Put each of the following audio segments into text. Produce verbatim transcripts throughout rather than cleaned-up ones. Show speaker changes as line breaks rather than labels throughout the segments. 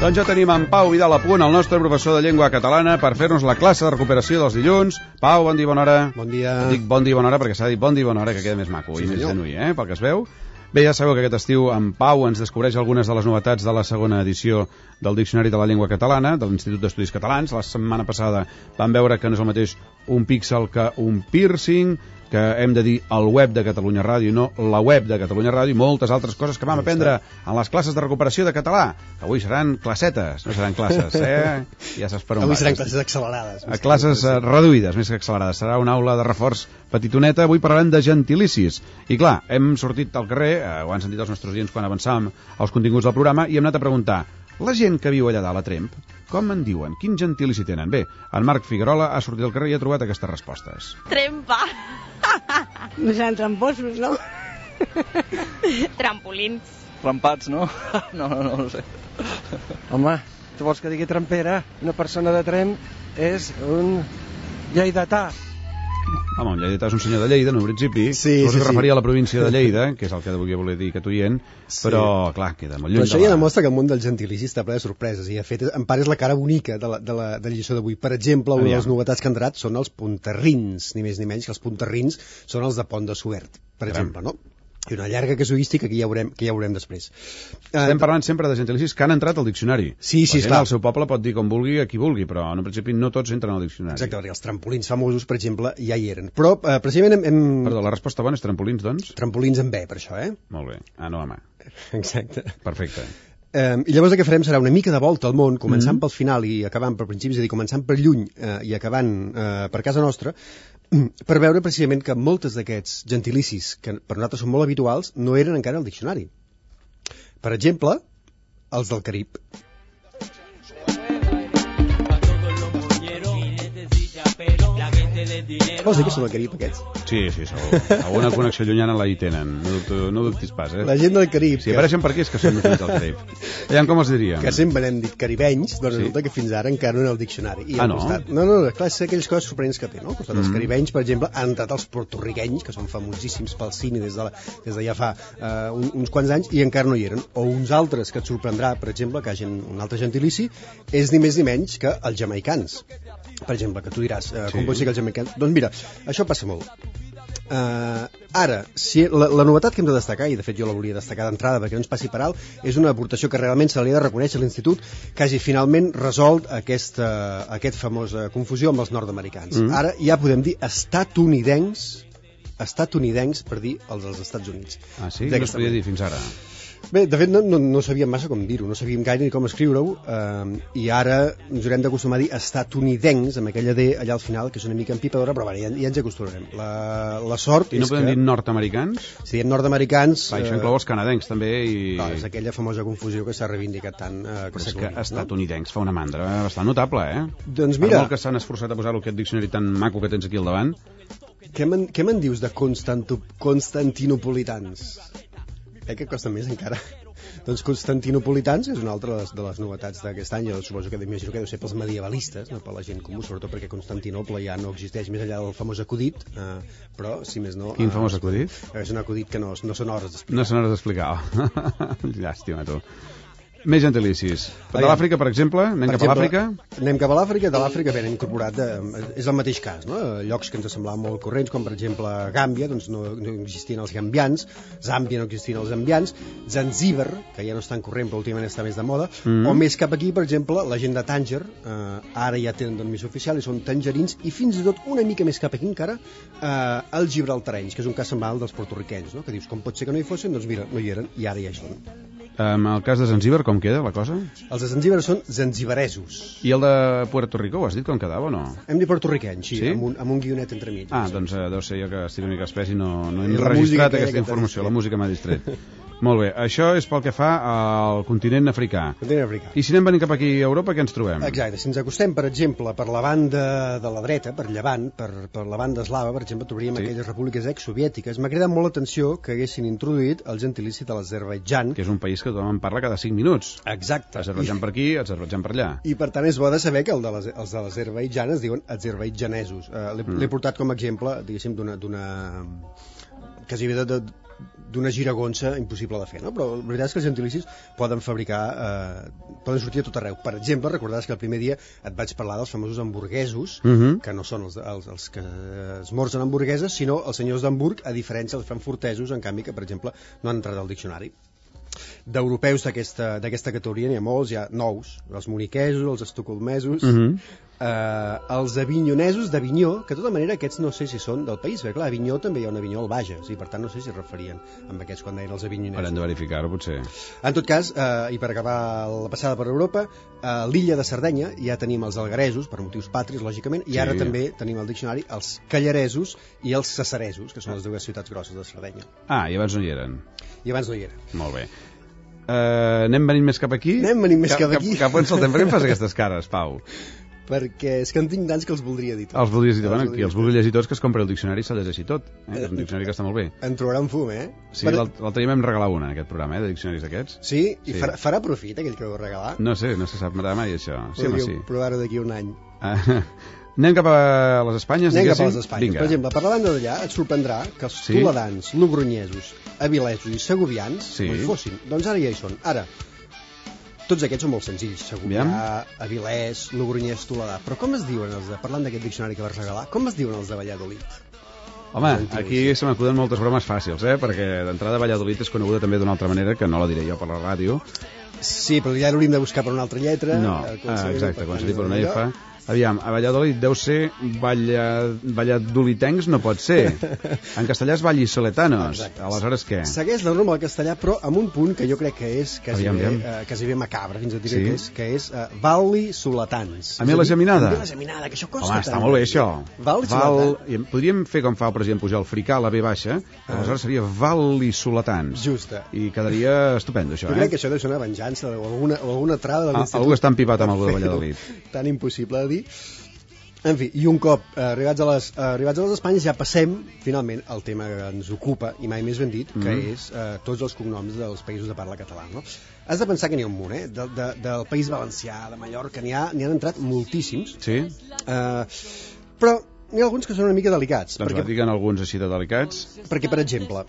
Doncs ja tenim en Pau Vidal a punt, el nostre professor de llengua catalana, per fer-nos la classe de recuperació dels dilluns. Pau, bon dia, bona hora.
Bon dia.
Dic bon dia, bona hora, perquè s'ha dit bon dia, bona hora, que queda més maco sí, i més genuí, eh, pel que es veu. Bé, ja sabeu que aquest estiu en Pau ens descobreix algunes de les novetats de la segona edició del Diccionari de la Llengua Catalana, de l'Institut d'Estudis Catalans. La setmana passada vam veure que no és el mateix un píxel que un piercing, que hem de dir el web de Catalunya Ràdio i no la web de Catalunya Ràdio, i moltes altres coses que vam aprendre en les classes de recuperació de català. Avui seran classetes, no seran classes, eh? Ja saps per on
Avui
vas.
seran classes accelerades.
A classes uh, reduïdes, més que accelerades. Serà una aula de reforç petitoneta. Avui parlarem de gentilicis. I clar, hem sortit al carrer, eh, ho han sentit els nostres oients quan avançàvem els continguts del programa, i hem anat a preguntar: la gent que viu allà dalt a Tremp, com en diuen? Quin gentilici tenen? Bé, en Marc Figuerola ha sortit al carrer i ha trobat aquestes respostes.
Trempa.
No seran tramposos, no?
Trampolins.
Rampats, no? No, no, no, no sé.
Home, tu vols que digui trampera? Una persona de Tremp és un lleidatà.
Home, un lleidatà és un senyor de Lleida, en un principi.
Sí,
Suposo
sí,
que
sí.
referia a la província de Lleida, que és el que volia voler dir que tu hient, però, clar, queda molt lluny.
Però això
de
ja
la...
demostra que el món del gentilici està ple de sorpreses, i de fet en part és la cara bonica de la, de la, de la lliçó d'avui. Per exemple, una de les novetats que han entrat són els punterrins, ni més ni menys que els punterrins són els de Pont de Suert, per
Caram.
exemple, no? I una llarga casuística que ja veurem, que ja veurem després.
Estem parlant sempre de gentilicis que han entrat al diccionari.
Sí, sí,
la gent
esclar.
al seu poble pot dir com vulgui a qui vulgui, però en principi no tots entren al diccionari.
Exacte, perquè els trampolins famosos, per exemple, ja hi eren. Però, eh, precisament, hem... hem...
Perdó, la resposta bona és trampolins, doncs?
Trampolins amb B, per això, eh?
Molt bé. Ah, no, home.
Exacte.
Perfecte.
Eh, I llavors el que farem serà una mica de volta al món, començant
Mm-hmm.
pel final i acabant per principis, és a dir, començant per lluny eh, i acabant eh, per casa nostra, per veure precisament que moltes d'aquests gentilicis, que per nosaltres són molt habituals, no eren encara al diccionari. Per exemple, els del Carib. Vols dir que són del Carib, aquests?
Sí, sí, segur. Alguna connexió llunyana la hi tenen. No, dubto, no dubtis pas, eh?
La gent del Carib.
Si apareixen per aquí és que són natius del Carib. Aviam com els diríem.
Que sempre n'hem dit caribenys, doncs
Sí.
resulta que fins ara encara no en el diccionari. I
Ah,
al
no?
Costat, no, no, clar, és aquelles coses sorprenents que té, no? Al costat dels
Mm.
caribenys, per exemple, han entrat els portorriquenys, que són famosíssims pel cine des de, la, des de ja fa uh, un, uns quants anys, i encara no hi eren. O uns altres que et sorprendrà, per exemple, que hagin un altre gentilici, és ni més ni menys que els jamaicans. Per exemple, que tu diràs, uh,
Sí.
com pot ser que els jamaicans... Doncs mira, això passa molt. Uh, ara, si la, la novetat que hem de destacar, i de fet jo la volia destacar d'entrada perquè no ens passi per alt, és una aportació que realment se li ha de reconèixer a l'Institut, que hagi finalment resolt aquesta, aquest famosa confusió amb els nord-americans.
Mm.
Ara ja podem dir estatunidencs, estatunidencs per dir els dels Estats Units.
Ah, sí? No es
D'aquesta
podia
manera.
dir fins ara.
Bé, de fet no, no, no sabíem massa com dir-ho, no sabíem gaire ni com escriure-ho, eh, i ara ens haurem d'acostumar a dir estatunidencs, amb aquella D allà al final, que és una mica empipadora, però bueno, ja, ja ens acostumarem. La, la sort
I no
és
podem
que...
dir nord-americans?
Si diem nord-americans...
Va, això inclou els canadencs també i...
Clar, és aquella famosa confusió que s'ha reivindicat tant eh,
Però és
segle
que
vint,
estatunidencs fa una mandra bastant notable, eh?
Doncs
Per
mira,
molt que s'han esforçat a posar-ho aquest diccionari tan maco que tens aquí al davant.
què me'n què me'n dius de Constanto, constantinopolitans? Eh, que costa més encara. Doncs constantinopolitans és una altra de les, de les novetats d'aquest any. Jo suposo que m'imagino que deu ser pels medievalistes, no per la gent comú, sobretot perquè Constantinople ja no existeix més enllà del famós acudit, eh, però si més no...
Quin
eh,
famós acudit?
És un acudit que no, no són hores d'explicar.
No se n'has d'explicar. Llàstima, tu. Més gentilicis. De
Aviam.
l'Àfrica, per exemple? Anem
Per
cap a l'Àfrica?
Anem cap a l'Àfrica. De l'Àfrica ben incorporat, de, és el mateix cas, no? Llocs que ens semblaven molt corrents, com per exemple Gàmbia, doncs no, no existien els gambians, Zàmbia no existien els zambians, Zanzíbar, que ja no és tan corrent però últimament està més de moda,
Mm.
o més cap aquí, per exemple, la gent de Tànger, eh, ara ja tenen denominació oficial i són tangerins, i fins i tot una mica més cap aquí encara, eh, els gibraltarenys, que és un cas semblant dels portorriquenys, no? Que dius, com pot ser que no hi fossin? Doncs mira, no hi eren, i ara ja hi són.
En el cas de Zanzíbar, com queda la cosa?
Els de Zanzíbar són zanzibaresos.
I el de Puerto Rico, ho has dit com quedava o no?
Hem dit portorriquenys, sí,
Sí?
Amb, un, amb un guionet entremig.
Ah, doncs eh, deu ser jo que estic una mica espès i no, no he
I la música
registrat
aquella
aquesta
que t'ha
informació.
distret.
La música m'ha distret. Molt bé, això és pel que fa al continent africà.
Continent africà.
I si anem venint cap aquí a Europa, què ens trobem?
Exacte, si ens acostem, per exemple, per la banda de la dreta, per Llevant, per, per la banda eslava, per exemple, trobaríem
Sí.
aquelles repúbliques exsoviètiques. M'ha cridat molt l'atenció que haguessin introduït el gentilici de l'Azerbaidjan.
Que és un país que tothom en parla cada cinc minuts.
Exacte.
Azerbaidjan per aquí, Azerbaidjan per allà.
I per tant és bo de saber que el de les, els de l'Azerbaidjan es diuen azerbaidjanesos. Uh, L'he
Mm.
l'he portat com a exemple, diguéssim, d'una... d'una quasi de, de, d'una giragonsa impossible de fer, no? Però la veritat és que els gentilicis poden fabricar, eh, poden sortir a tot arreu. Per exemple, recordaràs que el primer dia et vaig parlar dels famosos hamburguesos, uh -huh. que no són els, els, els que esmorzen hamburgueses, sinó els senyors d'Hamburg, a diferència dels frankfurtesos, en canvi, que, per exemple, no han entrat al diccionari. D'europeus d'aquesta categoria n'hi ha molts, hi ha nous, els moniquesos, els estocolmesos, uh -huh. eh, els avinyonesos d'Avinyó, que de tota manera aquests no sé si són del país, perquè clar, a Avinyó també hi ha un Avinyó al Bages, i per tant no sé si es referien amb aquests quan deien els avinyonesos.
Haurem de verificar-ho, potser.
En tot cas, eh, i per acabar la passada per Europa, a l'illa de Sardenya ja tenim els algaresos, per motius patris, lògicament, i sí. Ara també tenim al diccionari els callaresos i els cesaresos, que són les dues ciutats grosses de Sardenya.
Ah, i abans no hi eren.
I abans no hi eren.
Molt bé. Uh, anem venint més cap aquí?
Anem venint més cap, cap aquí.
Cap, cap on saltem? Per què em fas aquestes cares, Pau?
Perquè és que en tinc tants que els voldria dir tots.
Els voldries dir tots? Bueno, qui els vulgui llegir tots, que es compri el diccionari i se'l llegeixi tot. Eh? És un diccionari que està molt bé.
En trobarà un fum, eh?
Sí, per... l'altre dia vam regalar una, en aquest programa, eh, de diccionaris d'aquests.
Sí? I sí. Farà, farà profit aquell que ho regalar?
No sé, no se sap mai això. Sí,
podríeu
sí.
provar-ho d'aquí un any.
Ah, anem cap a les Espanyes,
Anem
diguéssim?
cap a les Espanyes.
Vinga.
Per exemple, per la banda d'allà et sorprendrà que els
sí?
toledans, logronyesos, avilesos i segovians
sí.
no hi fossin. Doncs ara ja hi són. Ara, tots aquests són molt senzills, Segovià, Avilés, Logronyès, Toledà. Però com es diuen els de, parlant d'aquest diccionari que vas regalar, com es diuen els de Valladolid?
Home, aquí se m'acuden moltes bromes fàcils, eh? Perquè d'entrada Valladolid és coneguda també d'una altra manera, que no la diré jo per la ràdio.
Sí, però ja l'hauríem de buscar per una altra lletra.
No, ah, exacte, quan s'ha dit per una F. Aviam, a Valladolid deu ser Valla... valladolitencs, no pot ser. En castellà és vallisoletanos. Exacte. Aleshores què?
Segueix la norma del castellà, però amb un punt que jo crec que és quasi,
aviam,
bé,
aviam.
Uh, quasi bé macabre, fins i tot diré
sí?
que és, que és uh, vallisoletans.
A mi la geminada?
A mi la geminada, que això costa
Home,
tant.
està molt bé, això.
Val...
Podríem fer com fa el president Pujol, fricar la B baixa, ah. aleshores seria vallisoletans.
Justa.
I quedaria estupendo, això,
jo
eh?
Jo crec que això deu ser una venjança o alguna, o alguna trava de
l'institut. Algú està empipat amb algú de Valladolid.
Tan impossible de dir. En fi, i un cop eh, arribats, a les, eh, arribats a les Espanyes ja passem, finalment, al tema que ens ocupa, i mai més ben dit, que mm. és eh, tots els cognoms dels països de parla catalana, no? Has de pensar que n'hi ha un munt, eh? De, de, del País Valencià, de Mallorca, n'hi ha, n'hi han entrat moltíssims.
Sí?
Eh, però n'hi ha alguns que són una mica delicats.
Doncs perquè, diguen alguns així de delicats.
Perquè, per exemple...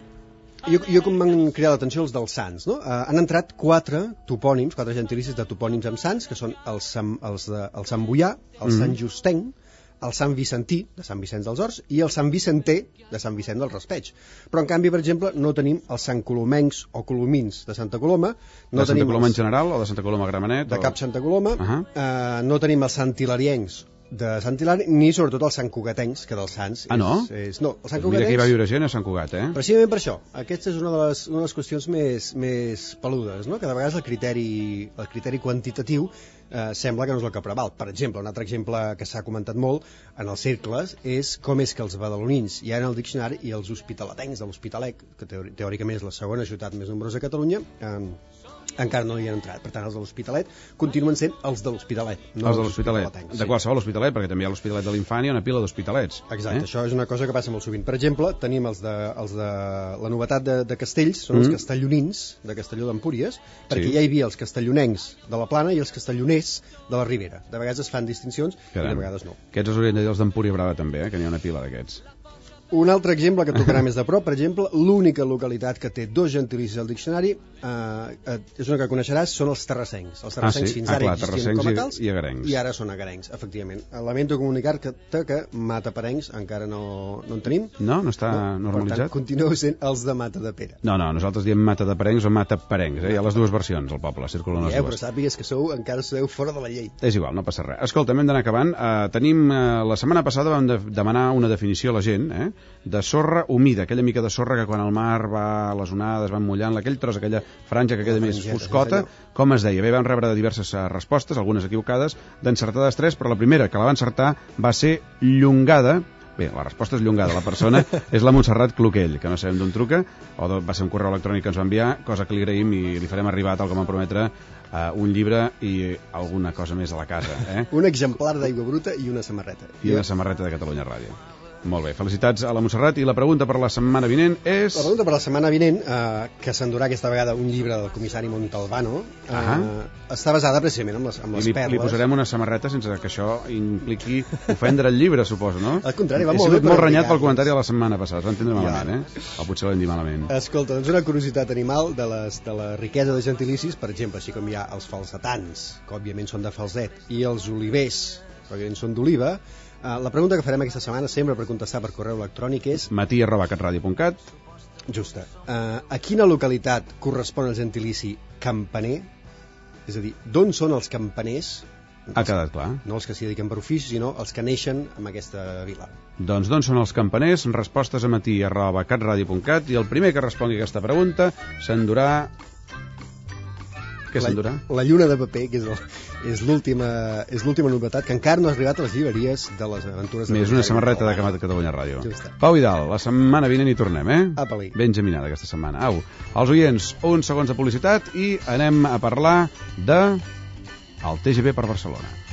Jo, jo com m'han cridat l'atenció els dels Sants, no? Uh, han entrat quatre topònims, quatre gentilicis de topònims amb Sants, que són el Sant, els de, el Sant Boià, el mm. Sant Justenc, el Sant Vicentí, de Sant Vicenç dels Horts, i el Sant Vicenter, de Sant Vicent del Raspeig. Però, en canvi, per exemple, no tenim els Sant Colomencs o Colomins de Santa Coloma. No
de Santa Coloma els... en general o de Santa Coloma Gramenet?
De
o...
cap Santa Coloma. Uh -huh. uh, no tenim els Sant Hilariencs de Sant Hilari, ni sobretot els Sant Cugatencs, que dels Sants...
Ah, no?
És, és, no, els Sant
Cugatencs... Mira que hi va viure gent a Sant Cugat, eh?
Precisament per això. Aquesta és una de les, una de les qüestions més, més peludes, no? Que de vegades el criteri, el criteri quantitatiu eh, sembla que no és el que preval. Per exemple, un altre exemple que s'ha comentat molt en els cercles és com és que els badalonins hi ha en el diccionari i els hospitalatencs de l'Hospitalet, que teòricament és la segona ciutat més nombrosa de Catalunya, eh, encara no hi han entrat. Per tant, els de l'Hospitalet continuen sent els de l'Hospitalet, no
els de l'Hospitalet, de
sí.
qualsevol hospitalet, perquè també hi ha l'Hospitalet de l'Infant i una pila d'hospitalets.
Exacte, eh? Això és una cosa que passa molt sovint. Per exemple, tenim els de, els de la novetat de, de Castells, són mm. els castellonins de Castelló d'Empúries, perquè sí. ja hi havia els castellonencs de la Plana i els castelloners de la Ribera. De vegades es fan distincions Caram. i de vegades no.
Aquests els haurien de dir els d'Empúria Brava també, eh? Que n'hi ha una pila d'aquests.
Un altre exemple que tocarà més de prop, per exemple, l'única localitat que té dos gentilicis al diccionari, eh, és una que coneixeràs, són els terrassencs. Els terrassencs ah, sí? fins
ah,
ara
clar,
existien com a tals
i, i,
i ara són agarencs, efectivament. Lamento comunicar-te que, que mataparencs encara no, no en tenim.
No? No està no? normalitzat?
Per tant, continueu sent els de Mata de Pere.
No, no, nosaltres diem mata de parencs o mata parencs, eh? Hi ha les dues versions al poble, circulen les
yeah,
dues.
Però sàpigues que sou, encara sou fora de la llei.
És igual, no passa res. Escolta, hem d'anar acabant. Uh, tenim, uh, la setmana passada vam de demanar una definició a la gent, eh? De sorra humida, aquella mica de sorra que quan el mar va, les onades van mullant, aquell tros, aquella franja que queda més foscota, com es deia? Bé, vam rebre diverses respostes, algunes equivocades, d'encertades tres, però la primera que la va encertar va ser Llongada. Bé, la resposta és Llongada, la persona és la Montserrat Cloquell, que no sabem d'on truca, o va ser un correu electrònic que ens va enviar, cosa que li agraïm i li farem arribar, tal com vam prometre, uh, un llibre i alguna cosa més a la casa. Eh?
Un exemplar d'Aigua Bruta i una samarreta.
I una samarreta de Catalunya Ràdio. Molt bé, felicitats a la Montserrat. I la pregunta per la setmana vinent és...
La pregunta per la setmana vinent, eh, que s'endurà aquesta vegada un llibre del comissari Montalbano, eh,
Ahà.
està basada precisament en les, en les
I li,
perles.
li posarem una samarreta sense que això impliqui ofendre el llibre, suposo, no?
Al contrari, va
He
molt
sigut
bé per
molt renyat
explicar-nos.
pel comentari de la setmana passada, es va entendre malament,
Ja.
eh? O potser l'hem dit malament.
Escolta, doncs una curiositat animal de, les, de la riquesa de gentilicis, per exemple, així com hi ha els falsetans, que òbviament són de falset, i els olivers, que òbviament són d'oliva. Uh, la pregunta que farem aquesta setmana, sempre per contestar per correu electrònic, és
matí arroba catradio punt cat.
justa. Uh, a quina localitat correspon el gentilici campaner? És a dir, d'on són els campaners?
Ha quedat clar.
No els que s'hi dediquen per ofici, sinó els que neixen en aquesta vila.
Doncs d'on són els campaners? Respostes a matí arroba catradio punt cat i el primer que respongui aquesta pregunta s'endurà... Què s'endurà?
La, la lluna de paper, que és el, és l'última és l'última novetat que encara no ha arribat a les llibreries de les aventures de
Més una
Montseny
samarreta de
Montalbano.
Catalunya Ràdio.
Justa.
Pau Vidal, la setmana vinent hi tornem, eh?
Apa-li.
Ben geminada aquesta setmana. Au, els oients, uns segons de publicitat i anem a parlar de el T G V per Barcelona.